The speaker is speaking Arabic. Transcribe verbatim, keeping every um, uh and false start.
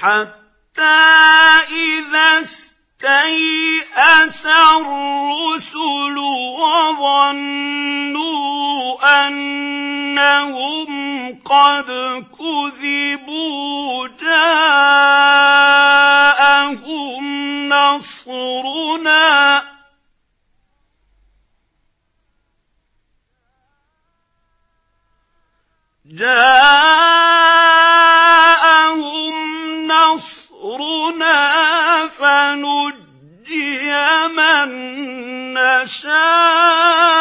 حتى إذا استيأس الرسل وظنوا أنهم قد كذبوا جاءهم نصرنا جاءهم نصرنا فنجي من نشاء